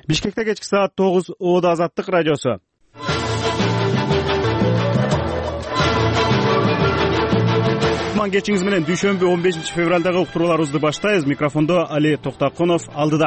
Бишкекте кечки саат 9 Оода Азаттык радиосу. Кечиңиз менен дүйшөмбү 15 февралдагы уктурууларыбызды баштайбыз. Микрофондо Али Токтакунов алдыда.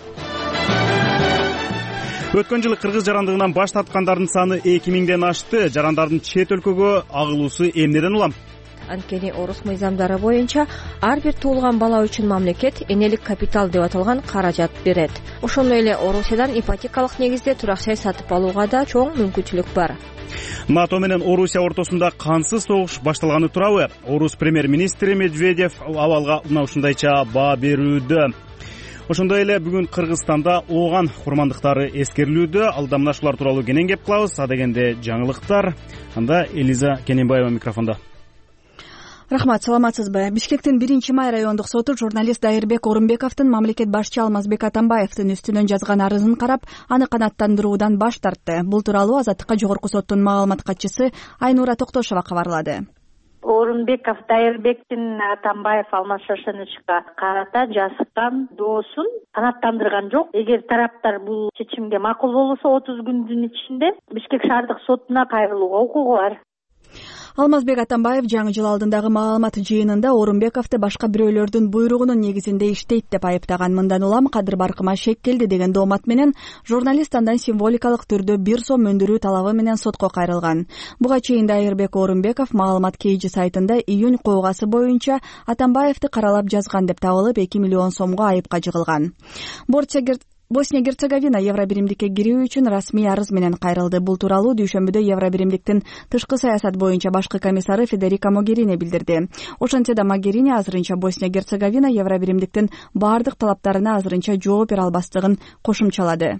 Өткөн жылы кыргыз жарандыгынан баш тарткандардын саны 2000ден ашты. Жарандардын чет өлкөгө агылуусу эмнеден улам? Анткени орус мыйзамдары боюнча ар бир туулган бала үчүн мамлекет энелик капитал деп аталган каражат берет. Ошондой эле Орусиядан ипотекалык негизде турак жай сатып алууга да чоң мүмкүнчүлүк бар. НАТО менен Орусия ортосунда кансыз согуш башталганы турабы? Орус премьер-министри Медведев абалга мына ушундайча баа берүүдө. Ошондой эле бүгүн Кыргызстанда ооган курмандыктары эскерилүүдө. Алда мына ушулар тууралуу кенен кеп кылабыз. Адегенде жаңылыктар. Анда Элиза Кененбаева микрофондо. Рахмат, саламатсызбы? Бишкектин 1-май райондук соту журналист Дайырбек Орунбековдун мамлекет башчы Алмазбек Атамбаевдин үстүнөн жазган арызын карап, аны канааттандыруудан баш тартты. Бул тууралуу Азаттыкка жогорку соттун маалымат катчысы Айнура Токтошова кабарлады. Орунбеков Дайырбектин Атамбаев Алмаз Шашеновичке карата жазган доосун канааттандырган жок. Эгер тараптар бул чечимге макул болбосо 30 күндүн ичинде Бишкек шаардык сотуна кайрылууга укугу бар. Алмазбек Атамбаев жаңы жыл алдындагы маалымат жыйынында Орунбековду башка бирөөлөрдүн буйругунун негизинде иштейт деп айыптаган. Мындан улам кадыр баркыма шек келди деген доомат менен журналист андан символикалык түрдө 1 сом өндүрүү талабы менен сотко кайрылган. Буга чейин Дайырбек Орунбеков маалымат KG сайтында июнь кылгасы боюнча Атамбаевди каралап жазган деп табылып 2 миллион сомго айыпка жыгылган. Босния-Герцеговина Евробиримдикке кирүү үчүн расмий арыз менен кайрылды. Бул тууралуу дүйшөмбүдө Евробиримдиктин тышкы саясат боюнча башкы комиссары Федерика Могерини билдирди. Ошентсе да Могерини азырынча Босния-Герцеговина Евробиримдиктин баардык талаптарына азырынча жооп бере албастыгын кошумчалады.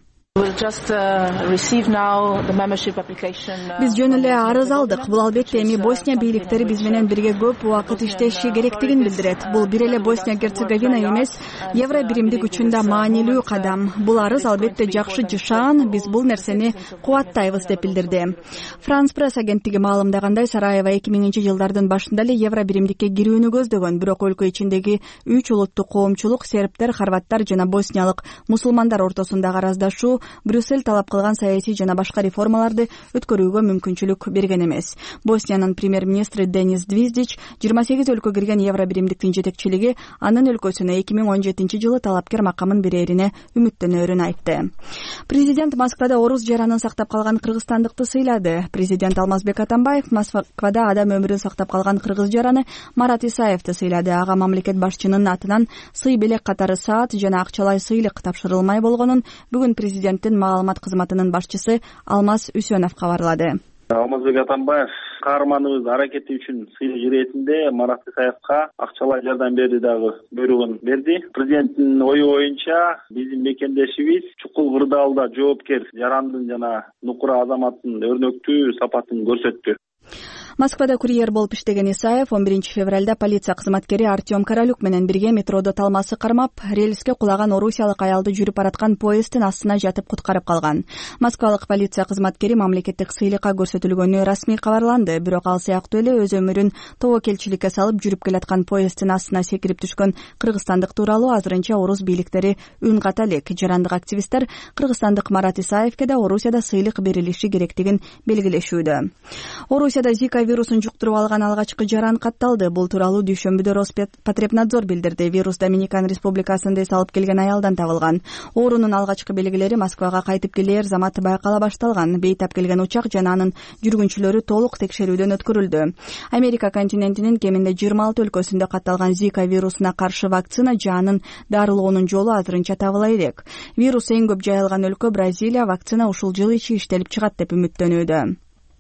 Биз жөн эле арыз алдык. Бул албетте эми Босния бийликтери биз менен бирге көп убакыт иштеши керектигин билдирет. Бул бир эле Босния-Герцеговина эмес, Евробиримдик үчүн да маанилүү кадам. Бул арыз албетте жакшы жышаан, биз бул нерсени кубаттайбыз деп билдирди. Франс пресс агенттиги маалымдагандай, Сараево 2000-жылдардын башында эле Евробиримдикке кирүүнү көздөгөн, бирок өлкө ичиндеги 3 улуттук коомчулук сербтер, хорваттар жана босниялык мусулмандар ортосундагы араздашуу Брюссель талап кылган саясий жана башка реформаларды өткөрүүгө мүмкүнчүлүк берген эмес. Босниянын премьер-министри Денис Двиздич 28 өлкө кирген Евробиримдиктин жетекчилиги анын өлкөсүнө 2017-жылы талапкер макамын берерине үмүттөнөрүн айтты. Президент Москвада орус жаранын сактап калган кыргызстандыкты сыйлады. Президент Алмазбек Атамбаев Москвада адам өмүрүн сактап калган кыргыз жараны Марат Исаевди сыйлады. Ага мамлекет башчынын атынан сый белек катары саат жана акчалай сыйлык тапшырылмай болгонун бүгүн президент маалымат кызматынын башчысы Алмаз Үсөнов кабарлады. Алмазбек Атамбаев каарманыбыз аракети үчүн сыйлык иретинде Марат Исаевка акчалай жардам берүү дагы буйругун берди. Президенттин ою боюнча биздин мекендешибиз чукул кырдаалда жоопкер жарандын жана нукура азаматтын өрнөктүү сапатын көрсөттү. Москвада курьер болуп иштеген Исаев 11 февралда полиция кызматкери Артем Каралюк менен бирге метродо талмасы кармап, рельске кулаган орусиялык аялды жүрүп бараткан поезддин астына жатып куткарып калган. Москвалык полиция кызматкери мамлекеттик сыйлыкка көрсөтүлгөнү расмий кабарланды, бирок ал сыяктуу эле өз өмүрүн тобокелчиликке салып жүрүп келаткан поезддин астына секирип түшкөн кыргызстандык тууралуу азырынча орус бийликтери үн ката элек. Жарандык активисттер кыргызстандык Марат Исаевке да Орусияда сыйлык берилиши керектигин белгилешүүдө. Орусияда Зика вирусун жуктуруп алган алгачкы жаран катталды. Бул тууралуу дүйшөмбүдө Роспотребнадзор билдирди. Вирус Доминикан Республикасында эс алып келген аялдан табылган. Оорунун алгачкы белгилери Москвага кайтып келер заматы байкала башталган. Бейтап келген учак жана анын жүргүнчүлөрү толук текшерүүдөн өткөрүлдү. Америка континентинин кеминде 26 өлкөсүндө катталган Зика вирусуна каршы вакцина жанын дарылоонун жолу азырынча табыла элек. Вирус эң көп жайылган өлкө Бразилия. Вакцина ушул жыл ичи иштелип чыгат деп үмүттөнүүдө.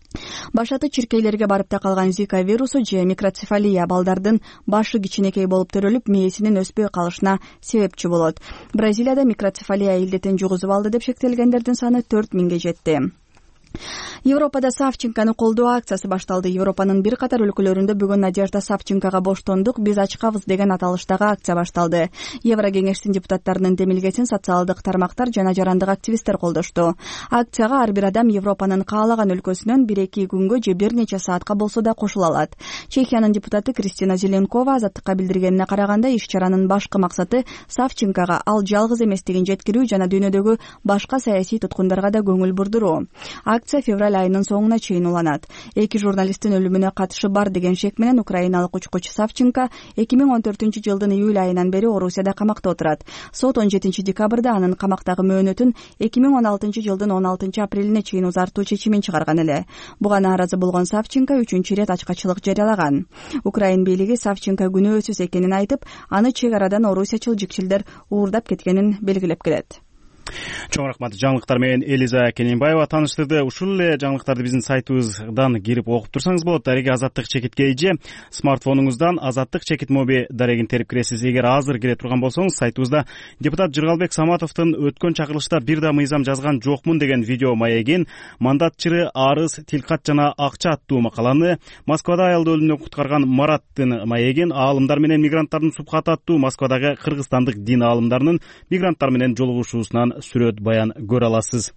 Башаты чиркейлерге барып та калган Зика вирусу же микроцефалия балдардын башы кичинекей болуп төрөлүп, мээсинин өспөй калышына себепчи болот. Бразилияда микроцефалия илдетин жугузуп алды деп шектелгендердин саны 4000ге жетти. Европада Савченкону колдоо акциясы башталды. Европанын бир катар өлкөлөрүндө бүгүн Надежда Савченкога боштондук биз ачкабыз деген аталыштагы акция башталды. Евро кеңештин депутаттарынын демилгесин социалдык тармактар жана жарандык активисттер колдошту. Акцияга ар бир адам Европанын каалаган өлкөсүнөн 1-2 күнгө же бир нече саатка болсо да кошула алат. Чехиянын депутаты Кристина Зеленкова Азаттыкка билдиргенине караганда, иш-чаранын башкы максаты Савченкога ал жалгыз эместигин жеткирүү жана дүйнөдөгү башка саясий туткундарга да көңүл бурдуруу. Акция февраль айынын соңуна чейин уланат. 2 журналисттин өлүмүнө катышы бар деген шек менен украиналык учкучу Савченко 2014-жылдын июль айынан бери Орусияда камакта отурат. Сот 17 декабрда анын камактагы мөөнөтүн 2016-жылдын 16 апрелине чейин узартуу чечимин чыгарган эле. Буга нааразы болгон Савченко 3 рет ачкачылык жарыялаган. Украин бийлиги Савченко күнөөсүз экенин айтып, аны чек арадан орусиячыл жикчилдер уурдап кеткенин белгилеп келет. Чоң рахмат. Жаңылыктар менен Элиза Кененбаева тааныштырды. Ушул эле жаңылыктарды биздин сайтыбыздан кирип окуп турсаңыз болот. Дареги Азаттык чекитке же смартфонуңуздан Азаттык чекит моби дарегин терип киресиз. Эгер азыр кире турган болсоңуз, сайтыбызда депутат Жыргалбек Саматовдун өткөн чакырылышта бир да мыйзам жазган жокмун деген видео маегин, мандат чыры, арыз, тилкат жана акча аттуу макаланы, Москвада аялды өлүмдөн куткарган Мараттын маегин, аалымдар менен мигранттардын субхаты аттуу Москвадагы кыргызстандык дин аалымдарынын мигранттар менен жолугушуусунан сүрөт баян көрө аласыз.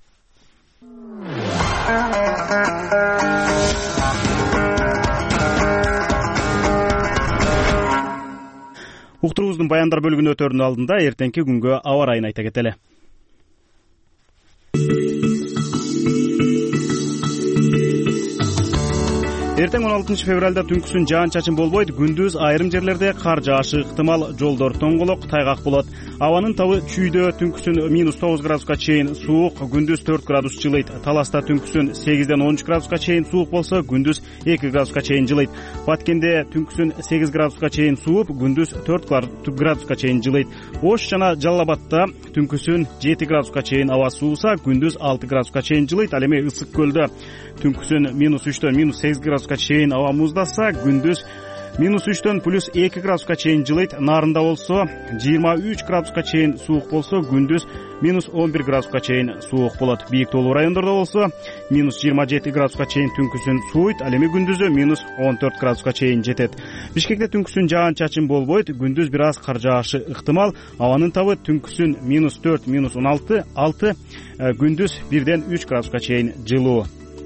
Уктуруубуздун баяндар бөлүгүнө өтөрүнүн алдында эртеңки күнгө аба ырайын айта кетели. Эртең 16 февралда түнкүсүн жаан-чачын болбойт, күндүз айрым жерлерде кар жаашы ыктымал, жолдор тоңголок, тайгак болот. Абанын табы чүйдө түнкүсүн -9 градуска чейин суук, күндүз 4 градус жылыйт. Таласта түнкүсүн 8ден 13 градуска чейин суук болсо, күндүз 2 градуска чейин жылыйт. Баткенде түнкүсүн 8 градуска чейин сууп, күндүз 4 градуска чейин жылыйт. Ош жана Жалал Абадта түнкүсүн 7 градуска чейин аба сууса, күндүз 6 градуска чейин жылыйт. Ал эми Ысык көлдө түнкүсүн -3дөн -8 градуска чейин аба муздаса, күндүз -3дөн +2 градуска чейин жылыйт. Нарында болсо 23 градуска чейин суук болсо, күндүз -11 градуска чейин суук болот. Бийик тоолуу райондордо болсо -27 градуска чейин түнкүсүн сууйт, ал эми күндүзү -14 градуска чейин жетет. Бишкекте түнкүсүн жаан-чачын болбойт, күндүз бир аз кар жаашы ыктымал. Абанын табы түнкүсүн -4, -6, күндүз 1ден 3 градуска чейин жылуу.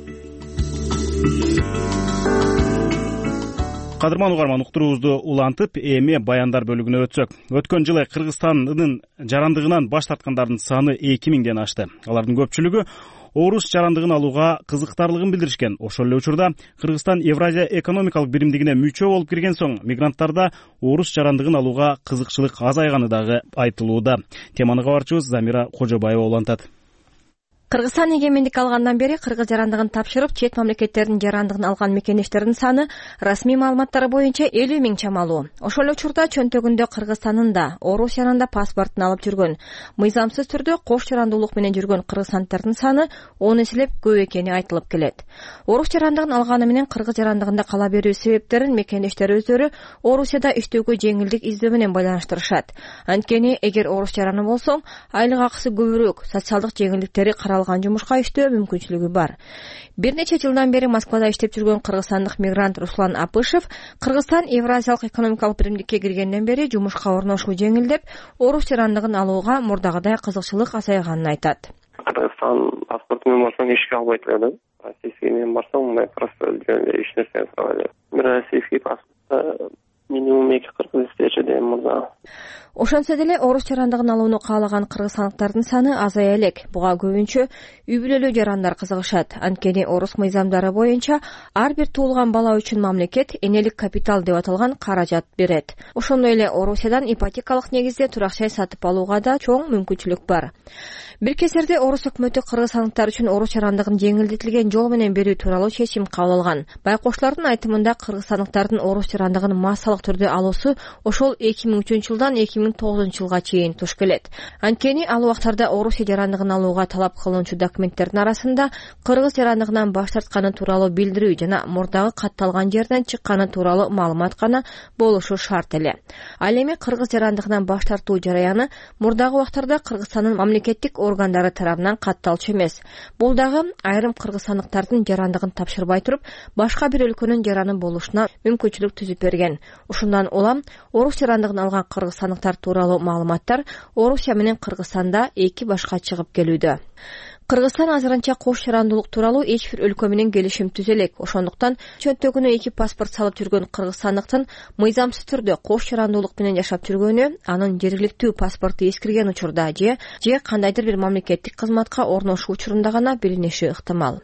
Кадырман угарман, уктуруубузду улантып, эми баяндар бөлүгүнө өтсөк. Өткөн жылы Кыргызстандын жарандыгынан баш тарткандардын саны 2000ден ашты. Алардын көпчүлүгү орус жарандыгын алууга кызыктарлыгын билдиришкен. Ошол эле учурда Кыргызстан Евразия экономикалык биримдигине мүчө болуп кирген соң, мигранттарда орус жарандыгын алууга кызыкчылык азайганы дагы айтылууда. Теманы кабарчыбыз Замира Кожобаева улантат. Кыргызстан эгемендик алгандан бери кыргыз жарандыгын тапшырып, чет мамлекеттердин жарандыгын алган мекендештердин саны расмий маалыматтар боюнча 50 000 чамалуу. Ошол эле учурда чөнтөгүндө Кыргызстандын да, Орусиянын да паспортун алып жүргөн, мыйзамсыз түрдө кош жарандуулук менен жүргөн кыргызстанддардын саны 10 эселеп көп экени айтылып келет. Орус жарандыгын алганы менен кыргыз жарандыгында кала берүү себептерин мекендештер өздөрү Орусияда иштөөгө жеңилдик издөө менен байланыштырышат. Анткени эгер орус жараны болсоң, айлык акысы көбүрөөк, социалдык жеңилдиктери каралган жумушка иштөө мүмкүнчүлүгү бар. Бир нече жылдан бери Москвада иштеп жүргөн кыргызстандык мигрант Руслан Апышев Кыргызстан Евразиялык экономикалык биримдикке киргенден бери жумушка орношуу жеңилдеп, орус жарандыгын алууга мурдагыдай кызыкчылык азайганын айтат. Кыргызстан паспорту менен барсаң ишке албайт эле да. Российский менен барсаң мындай просто эч нерсени сурабай эле. Российский паспортто минимум 2 кыргыз иштечү дейм мурда. Ошонсо деле орус жарандыгын алууну каалаган кыргызстандыктардын саны азая элек. Буга көбүнчө үй бүлөлүү жарандар кызыгышат. Анткени орус мыйзамдары боюнча ар бир туулган бала үчүн мамлекет энелик капитал деп аталган каражат берет. Ошондой эле Орусиядан ипотекалык негизде турак жай сатып алууга да чоң мүмкүнчүлүк бар. Бир кезерде орус өкмөтү кыргызстандыктар үчүн орус жарандыгын жеңилдетилген жол менен берүү тууралуу чечим кабыл алган. Байкоштардын айтымында кыргызстандыктардын орус жарандыгын массалык түрдө алуусу ошол 2003-жылдан 2009-жылга чейин туш келет. Анткени ал убактарда Орусия жарандыгын алууга талап кылынчу документтердин арасында Кыргыз жарандыгынан баш тартканы тууралуу билдирүү жана мурдагы катталган жерден чыкканы тууралуу маалымат гана болушу шарт эле. Ал эми Кыргыз жарандыгынан баш тартуу жараяны мурдагы убактарда Кыргызстандын мамлекеттик органдары тарабынан катталчу эмес. Бул дагы айрым кыргызстандыктардын жарандыгын тапшырбай туруп, башка бир өлкөнүн жараны болушуна мүмкүнчүлүк түзүп берген. Ушундан улам Орус жарандыгын алган кыргызстандыктар тууралуу маалыматтар Орусия менен Кыргызстанда эки башка чыгып келүүдө. Кыргызстан азырынча кош жарандуулук тууралуу эч бир өлкө менен келишим түзө элек. Ошондуктан чөнтөгүнө эки паспорт салып жүргөн кыргызстандыктын мыйзамсыз түрдө кош жарандуулук менен жашап жүргөнү, анын жергиликтүү паспорту эскирген учурда же кандайдыр бир мамлекеттик кызматка орношуу учурунда гана билиниши ыктымал.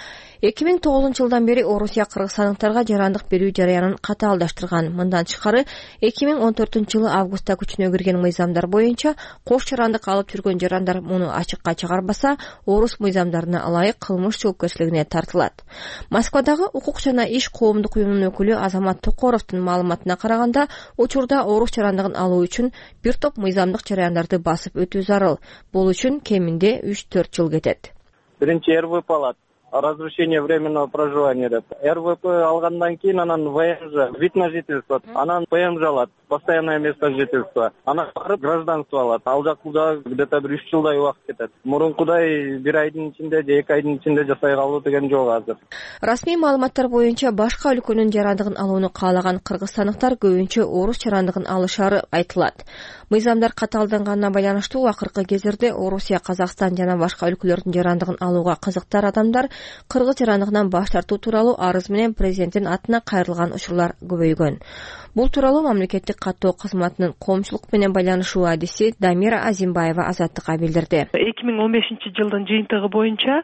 2009-жылдан бери Орусия кыргызстандыктарга жарандык берүү жараянын катаалдаштырган. Мындан тышкары 2014-жылы августта күчүнө кирген мыйзамдар боюнча кош жарандык алып жүргөн жарандар муну ачыкка чыгарбаса, орус мыйзамдарына ылайык кылмыш жоопкерчилигине тартылат. Москвадагы укук жана иш коомдук уюмунун өкүлү Азамат Токоровдун маалыматына караганда, учурда орус жарандыгын алуу үчүн бир топ мыйзамдык жараяндарды басып өтүү зарыл. Бул үчүн кеминде 3-4 жыл кетет. Биринчи РВП алат. Разрешение временного проживания деп. РВП алгандан кийин анан ВНЖ, вид на жительство, анан ПМЖ алат, постоянное место жительства. Анан барып гражданство алат. Ал жакта где-то 1-3 жылдай убакыт кетет. Мурункудай 1 айдын ичинде же 2 айдын ичинде жасай калуу деген жок азыр. Расмий маалыматтар боюнча башка өлкөнүн жарандыгын алууну каалаган кыргызстандыктар көбүнчө орус жарандыгын алышары айтылат. Мыйзамдар катаалданганына байланыштуу акыркы кездерде Орусия, Казакстан жана башка өлкөлөрдүн жарандыгын алууга кызыктар адамдар кыргыз жарандыгынан баш тартуу тууралуу арыз менен президенттин атына кайрылган учурлар көбөйгөн. Бул тууралуу мамлекеттик каттоо кызматынын коомчулук менен байланышуу адиси Дамира Азимбаева Азаттыкка билдирди. 2015-жылдын жыйынтыгы боюнча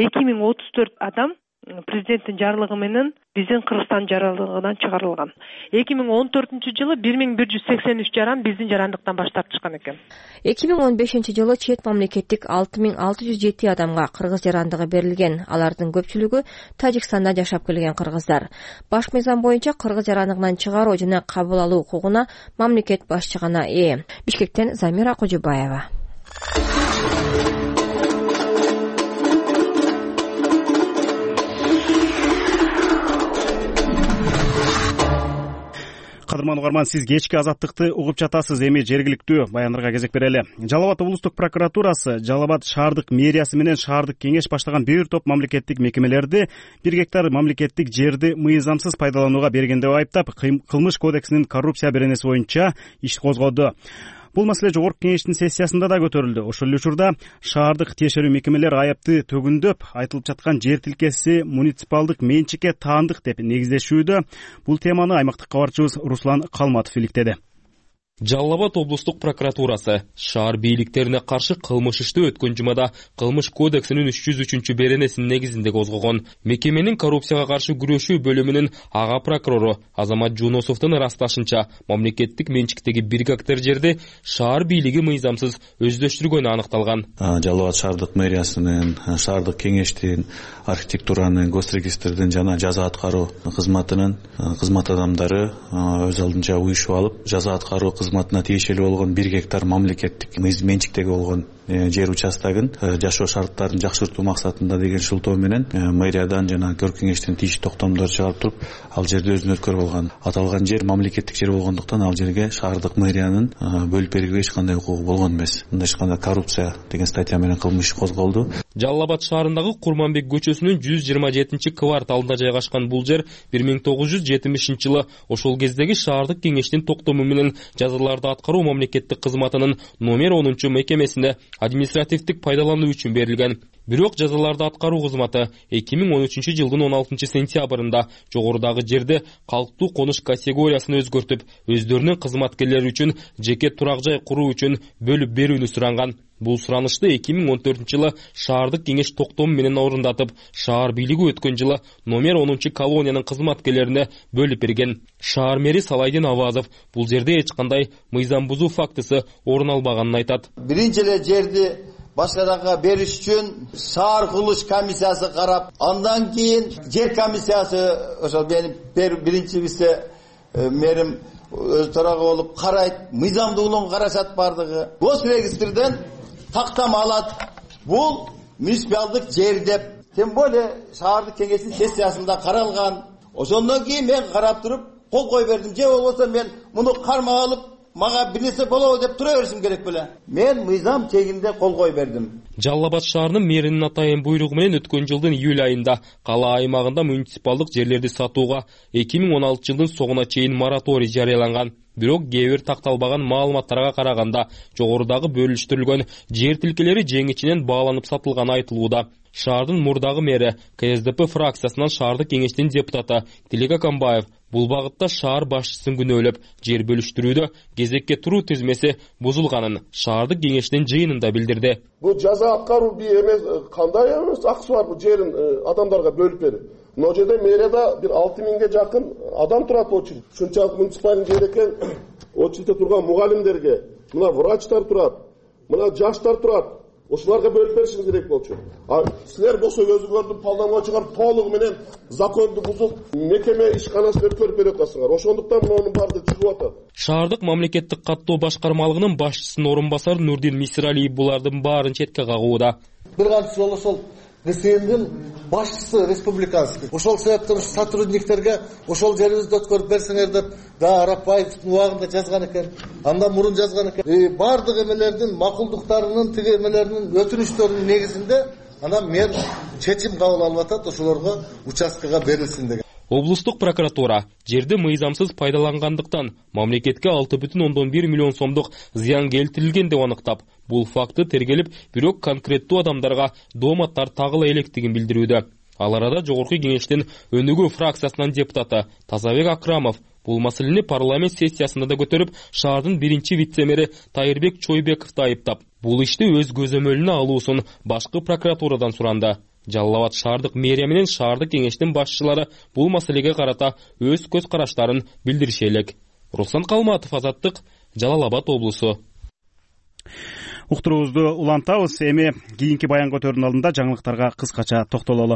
2034 адам президенттин жарлыгы менен биздин Кыргызстан жарандыгынан чыгарылган. 2014-жылы 1183 жаран биздин жарандыктан баш тартышкан экен. 2015-жылы чет мамлекеттик 6607 адамга кыргыз жарандыгы берилген. Алардын көпчүлүгү Тажикстанда жашап келген кыргыздар. Баш мыйзам боюнча кыргыз жарандыгынан чыгаруу жана кабыл алуу укугуна мамлекет башчыгына ээ. Бишкектен Замира Кожобаева. Кадырман угарман, сиз кечки Азаттыкты угуп жатасыз. Эми жергиликтүү баяндарга кезек берели. Жалал Абад облустук прокуратурасы Жалал Абад шаардык мэриясы менен шаардык кеңеш баштаган бир топ мамлекеттик мекемелерди 1 гектар мамлекеттик жерди мыйзамсыз пайдаланууга берген деп айыптап, кылмыш кодексинин коррупция беренеси боюнча иш козгоду. Бул маселе жогорку кеңештин сессиясында да көтөрүлдү. Ошол эле учурда шаардык тиешелүү мекемелер айыпты төгүндөп, айтылып жаткан жер тилкеси муниципалдык менчикке таандык деп негиздешүүдө. Бул теманы аймактык кабарчыбыз Руслан Калматов иликтеди. Жалал Абад облустук прокуратурасы шаар бийликтерине каршы кылмыш ишти өткөн жумада кылмыш кодексинин 303 беренесинин негизинде козгогон. Мекеменин коррупцияга каршы күрөшүү бөлүмүнүн ага прокурору Азамат Жунусовдун ырасташынча, мамлекеттик менчиктеги 1 гектар жерди шаар бийлиги мыйзамсыз өздөштүргөнү аныкталган. Жалал Абад шаардык мэриясынын, шаардык кеңештин, архитектуранын, госрегистрдин жана жаза аткаруу кызматынын кызмат адамдары өз алдынча уюшуп алып, жаза аткаруу кызматына тиешелүү болгон 1 гектар мамлекеттик менчиктеги болгон жер участогун жашоо шарттарын жакшыртуу максатында деген шылтоо менен мэриядан жана көрк кеңештен тийиштүү токтомдор чыгарып туруп, ал жерди өзүнө өткөрүп алган. Аталган жер мамлекеттик жер болгондуктан ал жерге шаардык мэриянын бөлүп берүүгө эч кандай укугу болгон эмес. Мындай эч кандай коррупция деген статья менен кылмыш козголду. Жалал Абад шаарындагы Курманбек көчөсүнүн 127-кварталында жайгашкан бул жер 1970-жылы ошол кездеги шаардык кеңештин токтому менен жазаларды аткаруу мамлекеттик кызматынын номер 10 мекемесине административдик пайдалануу үчүн берилген. Бирок жазаларды аткаруу кызматы 2013-жылдын 16 сентябрында жогорудагы жерде калктуу конуш категориясын өзгөртүп, өздөрүнүн кызматкерлери үчүн жеке турак жай куруу үчүн бөлүп берүүнү суранган. Бул суранышты 2014-жылы шаардык кеңеш токтому менен орундатып, шаар бийлиги өткөн жылы номер 10 колониянын кызматкерлерине бөлүп берген. Шаар мэри Салайдин Авазов бул жерде эч кандай мыйзам бузуу фактысы орун албаганын айтат. Биринчи эле жерди башкаларга бериш үчүн шаар курулуш комиссиясы карап, андан кийин жер комиссиясы, ошол менин биринчи мэрим өз тарагы болуп карайт, мыйзамдуулугун карашат бардыгы. Госрегистрден тактама алат. Бул муниципалдык жер деп, тем более шаардык кеңештин сессиясында каралган. Ошондон кийин мен карап туруп кол кой бердим. Же болбосо мен муну кармак алып, мага бир нерсе болобу деп тура беришим керек беле. Мен мыйзам чегинде кол кой бердим. Жалал Абад шаарынын мэринин атайын буйругу менен өткөн жылдын июль айында кала аймагында муниципалдык жерлерди сатууга 2016 жылдын соңуна чейин мораторий жарыяланган. Бирок кээ бир такталбаган маалыматтарга караганда жогорудагы бөлүштүрүлгөн жер тилкелери жеңичинен бааланып сатылганы айтылууда. Шаардын мурдагы мэри КСДП фракциясынан шаардык кеңештин депутаты Тилек Акамбаев бул багытта шаар башчысын күнөөлөп, жер бөлүштүрүүдө кезекке туруу тизмеси бузулганын шаардык кеңештин жыйынында билдирди. Бул жаза аткаруу эмес, кандай эмес акысы бар бул жерин адамдарга бөлүп берип. Мына жерде мэрияда бир 6000ге жакын адам турат очередь. Ушунчалык муниципалдык жер экен, очередте турган мугалимдерге, мына врачтар турат, мына жаштар турат. Ошоларга бөлүп беришиңиз керек болчу. А силер болсо өзүңөрдүн полномочиялар толугу менен законду бузуп, мекеме ишканасы өткөрүп берип атасыңар. Ошондуктан мунун баары чыгып атат. Шаардык мамлекеттик каттоо башкармалыгынын башчысынын орун басары Нурдин Мисиралиев булардын баарын четке кагууда. Бир канча жолу ошол ГСМдин башчысы республиканский. Ошол себептен сотрудниктерге ошол жерибизди өткөрүп берсеңер деп да Арапбаевдин убагында жазган экен. Андан мурун жазган экен. Бардык эмелердин макулдуктарынын, тиги эмелеринин өтүнүчтөрүнүн негизинде анан мэр чечим кабыл алып атат, ошолорго участкага берилсин деген. Облустук прокуратура жерди мыйзамсыз пайдалангандыктан мамлекетке 6,1 миллион сомдук зыян келтирилген деп аныктап, бул факты тергелип, бирок конкреттүү адамдарга дооматтар тагыла электигин билдирүүдө. Ал арада жогорку кеңештин өнүгүү фракциясынын депутаты Тазабек Акрамов бул маселени парламент сессиясында да көтөрүп, шаардын биринчи вице-мэри Тайырбек Чойбековду айыптап, бул ишти өз көзөмөлүнө алуусун башкы прокуратурадан суранды. Жалал Абад шаардык мэрия менен шаардык кеңештин башчылары бул маселеге карата өз көз караштарын билдириши элек. Руслан Калматов, Азаттык, Жалал Абад облусу. Уктуруубузду улантабыз. Эми кийинки баян көтөрүүнүн алдында жаңылыктарга кыскача токтололу.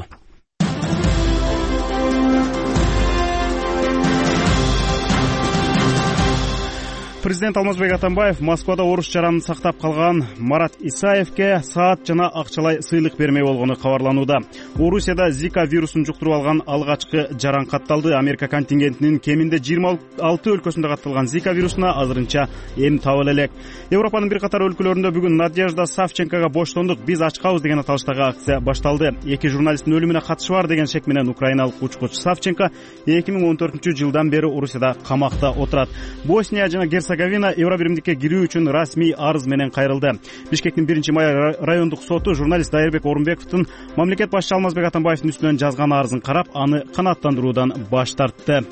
Президент Алмазбек Атамбаев Москвада орус жаранын сактап калган Марат Исаевке саат жана акчалай сыйлык бермей болгону кабарланууда. Орусияда Зика вирусун жуктуруп алган алгачкы жаран катталды. Америка контингентинин кеминде 26 өлкөсүндө катталган Зика вирусуна азырынча эм табыла элек. Европанын бир катар өлкөлөрүндө бүгүн Надежда Савченкога боштондук, биз ачкабыз деген аталыштагы акция башталды. Эки журналисттин өлүмүнө катышы бар деген шек менен украиналык учкуч Савченко 2014-жылдан бери Орусияда камакта отурат. Босния жана Герцеговина Евробиримдикке кирүү үчүн расмий арыз менен кайрылды. Бишкектин 1-май райондук соту журналист Дайырбек Орунбековдун мамлекет башчысы Алмазбек Атамбаевдин үстүнөн жазган арызын карап, аны канааттандыруудан баш тартты.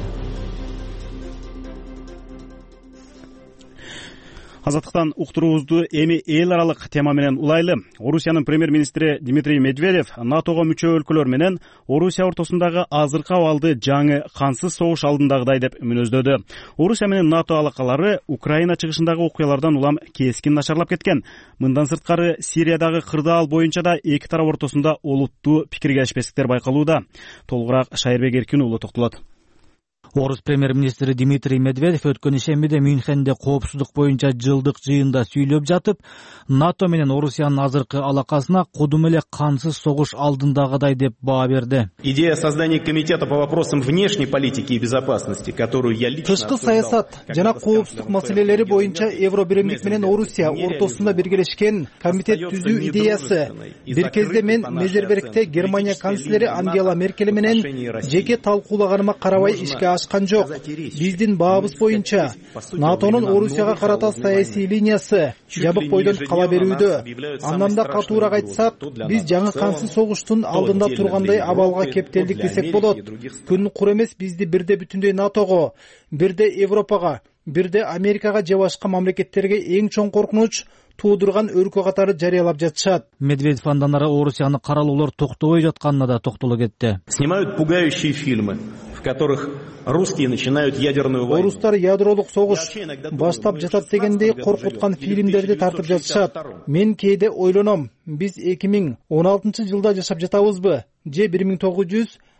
Азаттыктан уктуруубузду эми эл аралык тема менен улайлы. Орусиянын премьер-министри Дмитрий Медведев НАТОго мүчө өлкөлөр менен Орусия ортосундагы азыркы абалды жаңы кансыз согуш алдындагыдай деп мүнөздөдү. Орусия менен НАТО алакалары Украина чыгышындагы окуялардан улам кескин начарлап кеткен. Мындан сырткары Сириядагы кырдаал боюнча да эки тарап ортосунда олуттуу пикиргелешпестиктер байкалууда. Толугураак Шайырбек Эркин уулу токтолот. Орус премьер-министри Дмитрий Медведев өткөн ишембиде Мюнхенде коопсуздук боюнча жылдык жыйында сүйлөп жатып, НАТО менен Орусиянын азыркы алакасына кудум эле кансыз согуш алдындагыдай деп баа берди. Идея создания комитета по вопросам внешней политики и безопасности, которую я лично тышкы саясат жана коопсуздук маселелери боюнча Евробиримдик менен Орусия ортосунда биргелешкен комитет түзүү идеясы. Бир кезде мен Мезербергте Германия канцлери Ангела Меркель менен жеке талкуулаганыма карабай ишке ашкан жок. Биздин баабыз боюнча НАТОнун Орусияга карата саясий линиясы жабык бойдон кала берүүдө. Андан да катуураак айтсак, биз жаңы кансыз согуштун алдында тургандай абалга кептелдик десек болот. Күн кур эмес бизди бирде бүтүндөй НАТОго, бирде Европага, бирде Америкага же башка мамлекеттерге эң чоң коркунуч туудурган өркө катары жарыялап жатышат. Медведев андан ары Орусияны каралуулар токтобой жатканына да токтоло кетти. Снимают пугающие фильмы, в которых русские начинают ядерную войну. Орустар ядролук согуш баштап жатат дегендей коркуткан фильмдерди тартып жатышат. Мен кээде ойлоном, биз 2016-жылда жашап жатабызбы же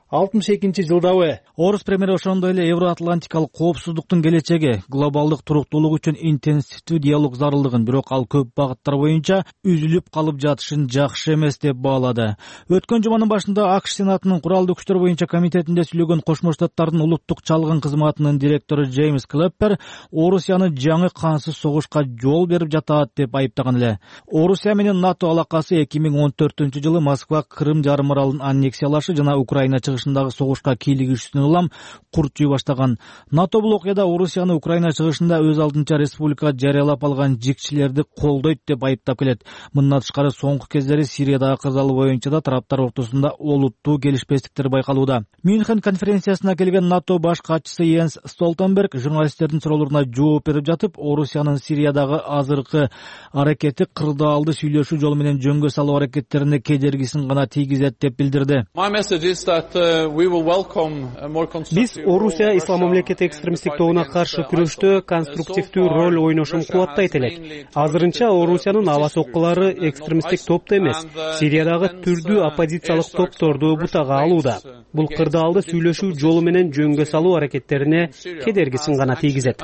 62-жылдабы. Орус премьери ошондой эле Евроатлантикалык коопсуздуктун келечеги, глобалдык туруктуулук үчүн интенсивдүү диалог зарылдыгын, бирок ал көп багыттар боюнча үзүлүп калып жатышын жакшы эмес деп баалады. Өткөн жуманын башында АКШ Сенатынын куралдуу күчтөр боюнча комитетинде сүйлөгөн Кошмо Штаттардын улуттук чалгын кызматынын директору Джеймс Клэппер Орусияны жаңы кансыз согушка жол берип жатат деп айыптаган эле. Орусия менен НАТО алакасы 2014-жылы Москва Крым жарым аралын аннексиялашы жана Украина чыгышындагы согушка кийлигишүүнүн улам курт жуй баштаган. НАТО бул окуяда Орусияны Украина чыгышында өз алдынча республика жарыялап алган жикчилерди колдойт деп айыптап келет. Мындан тышкары соңку кездери Сириядагы кырдаалы боюнча да тараптар ортосунда олуттуу келишпестиктер байкалууда. Мюнхен конференциясына келген НАТО баш катчысы Йенс Столтенберг журналисттердин суроолоруна жооп берип жатып, Орусиянын Сириядагы азыркы аракети кырдаалды сүйлөшүү жолу менен жөнгө салуу аракеттерине кедергисин гана тийгизет деп билдирди. Биз Орусия ислам мамлекети экстремисттик тобуна каршы күрөштө конструктивдүү роль ойношун кубаттайт элек. Азырынча Орусиянын аба соккулары экстремисттик топто эмес, Сириядагы түрдүү оппозициялык топторду бутага алууда. Бул кырдаалды сүйлөшүү жолу менен жөнгө салуу аракеттерине кедергисин гана тийгизет.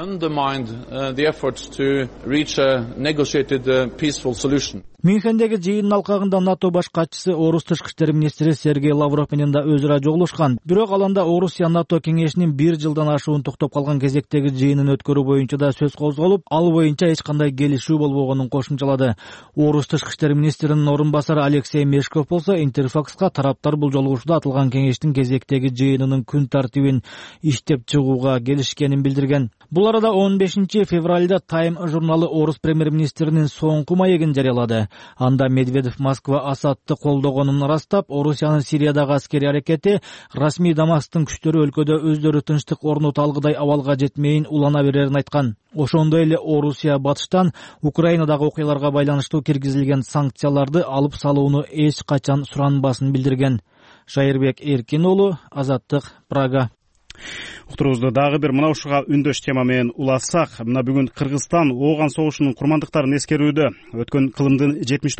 Мюнхендеги жыйындын алкагында НАТО баш катчысы Орус тышкы иштер министри Сергей Лавров менен да өзара жолугушкан. Бирок ал анда Орусия НАТО кеңешинин 1 жылдан ашуун токтоп калган кезектеги жыйынын өткөрүү боюнча да сөз козголуп, ал боюнча эч кандай келишүү болбогонун кошумчалады. Орус тышкы иштер министринин орун басары Алексей Мешков болсо Интерфакска тараптар бул жолугушууда атылган кеңештин кезектеги жыйынынын күн тартибин иштеп чыгууга келишкенин билдирген. Бул арада 15 февралда Time журналы Орус премьер-министринин соңку маегин жарыялады. Анда Медведев Москва Асадты колдогонун ырастап, Орусиянын Сириядагы аскерий аракети расмий Дамасктын күчтөрү өлкөдө өздөрү тынчтык орното алгыдай абалга жетмейин улана берерин айткан. Ошондой эле Орусия батыштан Украинадагы окуяларга байланыштуу киргизилген санкцияларды алып салууну эч качан суранбасын билдирген. Шайырбек Эркин уулу, Азаттык, Прага. Уктурубузду дагы бир мына ушуга үндөш тема менен улассак, мына бүгүн Кыргызстан ооган согушунун курмандыктарын эскерүүдө. Өткөн кылымдын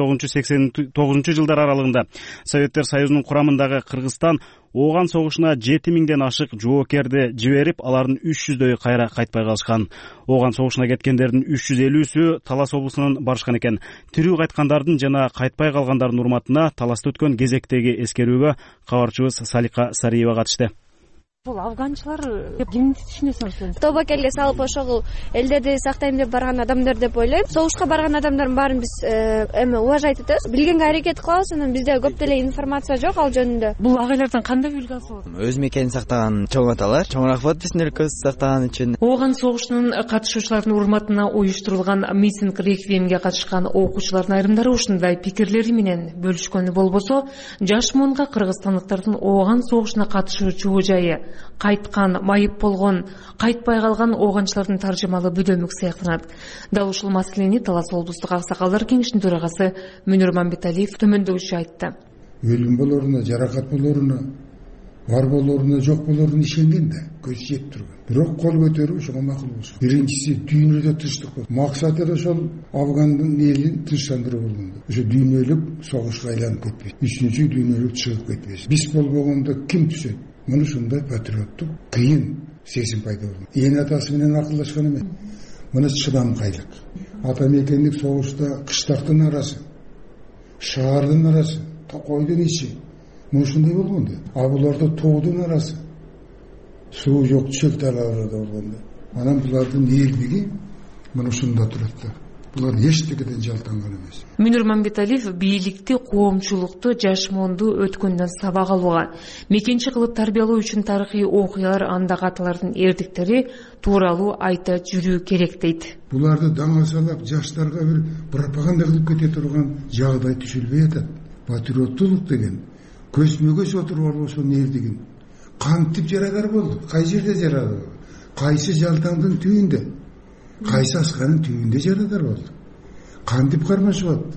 79-89 жылдар аралыгында Советтер Союзунун курамындагы Кыргызстан ооган согушуна 7000ден ашык жоокерди жиберип, алардын 300дөйү кайра кайтпай калышкан. Ооган согушуна кеткендердин 350сү Талас облусунан барышкан экен. Тирүү кайткандардын жана кайтпай калгандардын урматына Таласта өткөн кезектеги эскерүүгө кабарчыбыз Салика Сариева катышты. Бул афганчылар кимди түшүнөсүңүз? Тобокелге салып ошол элдерди сактайм деп барган адамдар деп ойлойм. Согушка барган адамдардын баарын биз уважать этебиз. Билгенге аракет кылабыз, анан бизде көп деле информация жок ал жөнүндө. Бул агайлардан кандай үлгү алсак? Өз мекенин сактаган чоң аталар, чоң рахмат биздин өлкөбүздү сактаган үчүн. Ооган согушунун катышуучуларынын урматына уюштурулган митинг реквиемге катышкан окуучулардын айрымдары ушундай пикирлери менен бөлүшкөнү болбосо, жаш муунга кыргызстандыктардын ооган согушуна катышуу чуу жайы, кайткан, майып болгон, кайтпай калган ооганчылардын таржымалы бөлөмүк сыяктанат. Дал ушул маселени Талас облустук аксакалдар кеңешинин төрагасы Мөнүр Мамбеталиев төмөндөгүчө айтты. Өлүм болоруна, жаракат болоруна, бар болоруна, жок болоруна ишенген да, көз жеп турган. Бирок кол көтөрүү ошого макул болсун. Биринчиси дүйнөдө тынчтык болсун. Максаты ошол Афгандын элин тынчтандыруу болгон. Ошо дүйнөлүк согушка айланып кетпеш. Үчүнчү дүйнөлүк чыгып кетпеш. Биз болбогондо ким түшөт? Муну ушундай патриоттук кыйын сезим пайда болгон. Ээн атасы менен акылдашкан эмес. Муну чыдамкайлык. Ата мекендик согушта кыштактын арасы, шаардын арасы, токойдун ичи. Муну ушундай болгон да. А буларда тоодун арасы. Суу жок, чөп далаларда болгон да. Анан булардын элдиги муну ушунда турат да. Булар эчтекеден жалтанган эмес. Мөнүр Мамбеталиев бийликти, коомчулукту, жаш муунду өткөндөн сабак алууга, мекенчи кылып тарбиялоо үчүн тарыхый окуялар, андагы аталардын эрдиктери тууралуу айта жүрүү керек дейт. Буларды даңасалап жаштарга бир пропаганда кылып кете турган жагдай түшүлбөй атат. Патриоттулук деген көзмө көз отуруп алып ошонун эрдигин кантип жарадар болду? Кай жерде жарады? Кайсы жалтаңдын түбүндө? Кайсы асканын түбүндө жарадар болду? Кантип кармашып атты?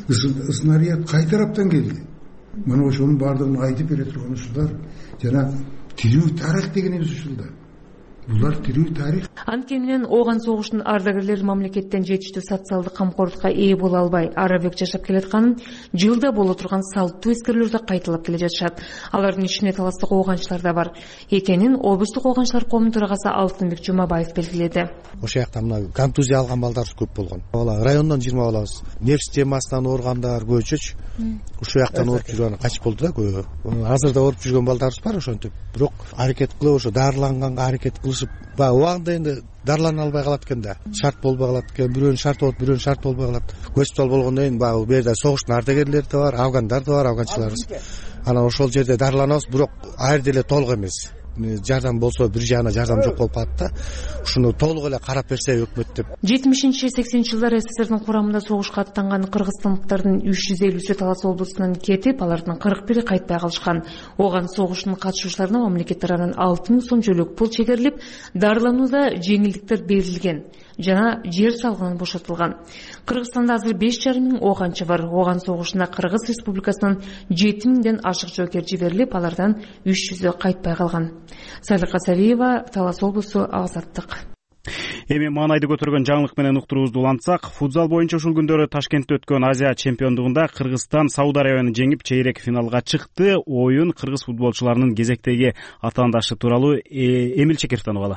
Снаряд кай тараптан келди? Мына ошонун баардыгын айтып бере турган ушулар жана тирүү тарых дегенибиз ушулда. Булар тирүү тарих. Анткени менен ооган согуштун ардагерлери мамлекеттен жетиштүү социалдык камкорлукка ээ боло албай ара бек жашап келатканын жылда боло турган салттуу эскерүүлөрдө кайталап келе жатышат. Алардын ичинде таластык ооганчылар да бар экенин облустук ооганчылар коомунун төрагасы Алтынбек Жумабаев белгиледи. Ошол жакта мына контузия алган балдарыбыз көп болгон. Райондон 20 балабыз нерв системасынан ооругандар көбүчөчү. Ушул жактан ооруп жүргөн качып болду да көбү. Азыр да ооруп жүргөн балдарыбыз бар ошентип. Бирок аракет кылып ошо дарыланганга аракет кылышып, убагында энди дарылана албай калат экен да. Шарт болбой калат экен, бирөөнүн шарты болуп, бирөөнүн шарты болбой калат. Госпиталь болгондон кийин бул жерде согуштун ардагерлери да бар, афгандар да бар, афганчыларыбыз. Анан ошол жерде дарыланабыз, бирок ар жерде эле толук эмес. Жардам болсо бир жагына жардам жок болуп калат да. Ушуну толук эле карап берсе өкмөт деп. 70-80 жылдары СССРдин курамында согушка аттанган кыргызстандыктардын 350-сү Талас облусунан кетип, алардын 41-и кайтпай калышкан. Ооган согуштун катышуучуларына мамлекет тарабынан 6000 сом жөлөк пул чегерилип, дарыланууда жеңилдиктер берилген жана жер салыгынан бошотулган. Кыргызстанда азыр 5,5 ооганчы бар. Ооган согушуна Кыргыз Республикасынан 7000ден ашык жоокер жиберилип, алардан 300ü кайтпай калган. Салика Савиева, Талас облусу, Азаттык. Эми маанайды көтөргөн жаңылык менен уктуруубузду улантсак, футзал боюнча ушул күндөрү Ташкентте өткөн Азия чемпиондугунда Кыргызстан Сауд Арабияны жеңип, чейрек финалга чыкты. Оюн кыргыз футболчуларынын кезектеги атаандашы тууралуу Эмил Чекиров таныбалы.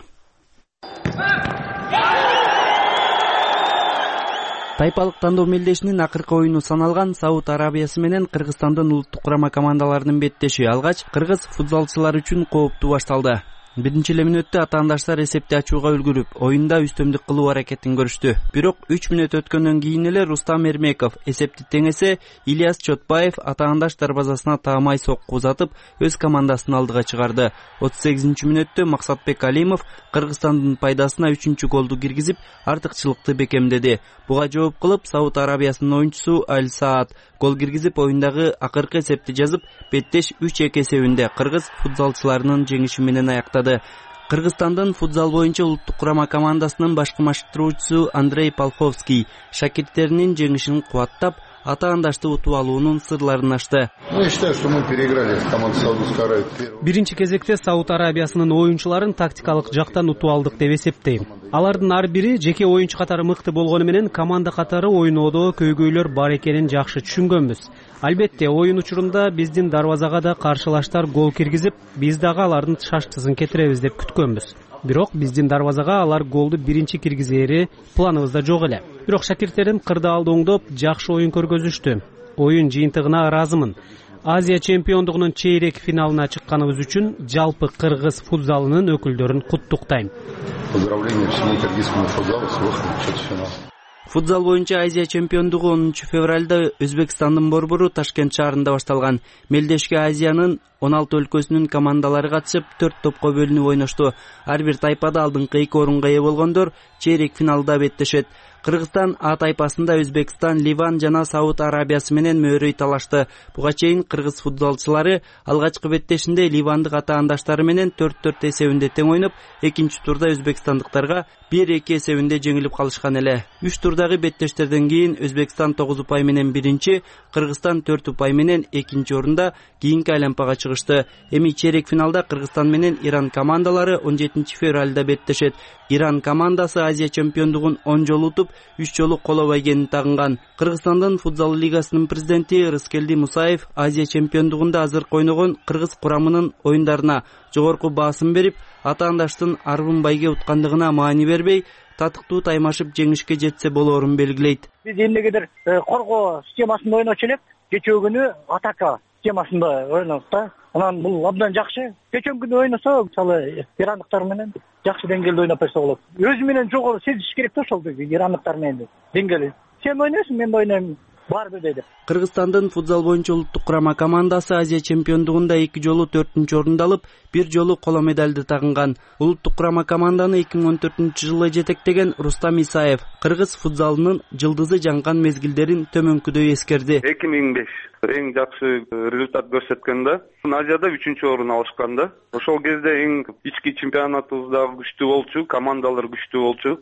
Тайпалык тандоо мелдешинин акыркы оюну саналган Сауд Арабиясы менен Кыргызстандын улуттук курама командаларынын беттеши алгач кыргыз футзалчылар үчүн кооптуу башталды. Биринчи эле мүнөттө атаандаштар эсепти ачууга үлгүрүп, оюнда үстөмдүк кылуу аракетин көрүштү. Бирок 3 мүнөт өткөндөн кийин эле Рустам Эрмеков эсепти теңесе, Ильяс Чотбаев атаандаш дарбазасына таамай сокку узатып, өз командасын алдыга чыгарды. 38-мүнөттө Максатбек Алимов Кыргызстандын пайдасына 3-чү голду киргизип, артыкчылыкты бекемдеди. Буга жооп кылып, Сауд Арабиясынын оюнчусу Аль Саад гол киргизип, оюндагы акыркы эсепти жазып, беттеш 3-2 эсебинде кыргыз футзалчыларынын жеңиши менен аяктады. Кыргызстандын футзал боюнча улуттук курама командасынын башкы машыктыруучусу Андрей Полховский шакирттеринин жеңишин кубаттап, атаандашты утуп алуунун сырларын ачты. Я считаю, что мы переиграли команду Саудовской Аравии. Биринчи кезекте Сауд Арабиясынын оюнчуларын тактикалык жактан утуп алдык деп эсептейм. Алардын ар бири жеке оюнчу катары мыкты болгону менен команда катары ойноодо көйгөйлөр бар экенин жакшы түшүнгөнбүз. Албетте, оюн учурунда биздин дарбазага да каршылаштар гол киргизип, биз дагы алардын шаштысын кетиребиз деп күткөнбүз. Бирок биздин дарбазага алар голду биринчи киргизери планыбызда жок эле. Бирок шакирттерим кырдаалды оңдоп, жакшы оюн көргөзүштү. Оюн жыйынтыгына ыраазымын. Азия чемпиондугунун чейрек финалына чыкканыбыз үчүн жалпы кыргыз футзалынын өкүлдөрүн куттуктайм. Поздравления всему кыргызскому футзалу с выходом в четвертьфинал. Футзал боюнча Азия чемпиондугу 10 февралда Өзбекстандын борбору Ташкент шаарында башталган. Мелдешке Азиянын 16 өлкөсүнүн командалары катышып 4 топко бөлүнүп ойношту. Ар бир тайпада алдыңкы 2 орунга ээ болгондор чейрек финалда беттешет. Кыргызстан А тайпасында Өзбекстан, Ливан жана Сауд Арабиясы менен мөөрөй талашты. Буга чейин кыргыз футболчулары алгачкы беттешинде ливандык атаандаштары менен 4-4 эсебинде тең ойноп, экинчи турда өзбекстандыктарга 1-2 эсебинде жеңилип калышкан эле. 3 турдагы беттештерден кийин Өзбекстан 9 упай менен биринчи, Кыргызстан 4 упай менен экинчи орунда кийинки айланпага чыгышты. Эми чейрек финалда Кыргызстан менен Иран командалары 17 февралда беттешет. Иран командасы Азия чемпиондугун 10 жолу утуп, 3 жолу коло байгенин тагынган. Кыргызстандын футзал лигасынын президенти Рыскелди Мусаев Азия чемпиондугунда азыркы ойногон кыргыз курамынын оюндарына жогорку баасын берип, атаандаштын арбын байге уткандыгына маани бербей, татыктуу таймашып жеңишке жетсе болоорун белгилейт. Биз эмнегедир коргоо системасында ойночу элек, кечээ күнү атака системасында ойнодук да. Анан бул абдан жакшы. Кечээ күнү ойносо, мисалы ирандыктар менен жакшы деңгээлде ойноп берсе болот. Өзү менен жогору сезиш керек да ошол ирандыктар менен деңгээли. Сен ойнойсуң, мен ойнойм. Барбы деди. Кыргызстандын футзал боюнча улуттук курама командасы Азия чемпиондугунда 2 жолу 4-чү орунду алып, 1 жолу коло медалды тагынган. Улуттук курама команданы 2014-жылы жетектеген Рустам Исаев кыргыз футзалынын жылдызы жанган мезгилдерин төмөнкүдөй эскерди. 2005 эң жакшы результат көрсөткөн да. Азияда 3-чү орун алышкан да. Ошол кезде эң ички чемпионатыбыз дагы күчтүү болчу, командалар күчтүү болчу.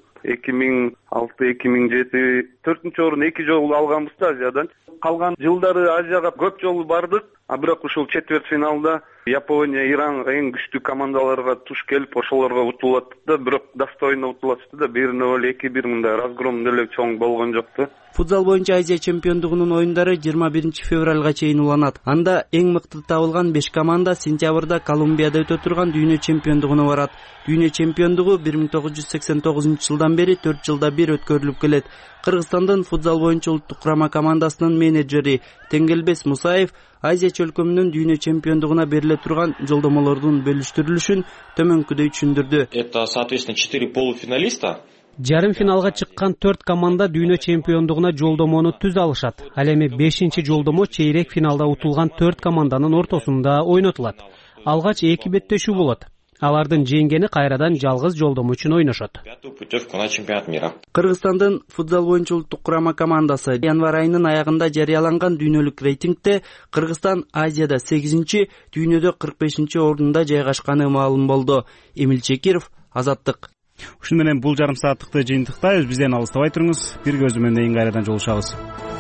2006-2007 4-чү орун 2 жолу алганбыз да Азиядан. Калган жылдары Азияга көп жолу бардык, а бирок ушул четверть финалда Япония, Иран эң күчтүү командаларга туш келип, ошолорго утулуп атты да, бирок достойно утулуп атты да, 1-0, 2-1 мындай разгром деле чоң болгон жок да. Футзал боюнча Азия чемпиондугунун оюндары 21 февралга чейин уланат. Анда эң мыкты табылган 5 команда сентябрда Колумбияда өтө турган дүйнө чемпиондугуна барат. Дүйнө чемпиондугу 1989 жылдан бери 4 жылда бир өткөрүлүп келет. Кыргызстандын футзал боюнча улуттук курама командасынын менеджери Теңгелбес Мусаев Азия чөлкөмүнүн дүйнө чемпиондугуна бериле турган жолдомолордун бөлүштүрүлүшүн төмөнкүдөй түшүндүрдү. Это, соответственно, 4 полуфиналиста. Жарым финалга чыккан 4 команда дүйнө чемпиондугуна жолдомону түз алышат. Ал эми 5-чи жолдомо чейрек финалда утулган 4 команданын ортосунда ойнотулат. Алгач 2 беттешүү болот. Алардын жеңгени кайрадан жалгыз жолдомо үчүн ойношот. Кыргызстандын футзал боюнча улуттук курама командасы январь айынын аягында жарыяланган дүйнөлүк рейтингде Кыргызстан Азияда 8-чи, дүйнөдө 45-чи орунда жайгашканы маалым болду. Эмил Чекиров, Азаттык. Ушуну менен бул жарым сааттыкты жыйынтыктайбыз. Бизден алыстабай туруңуз. Бир көзү менен кайрадан жолугушабыз.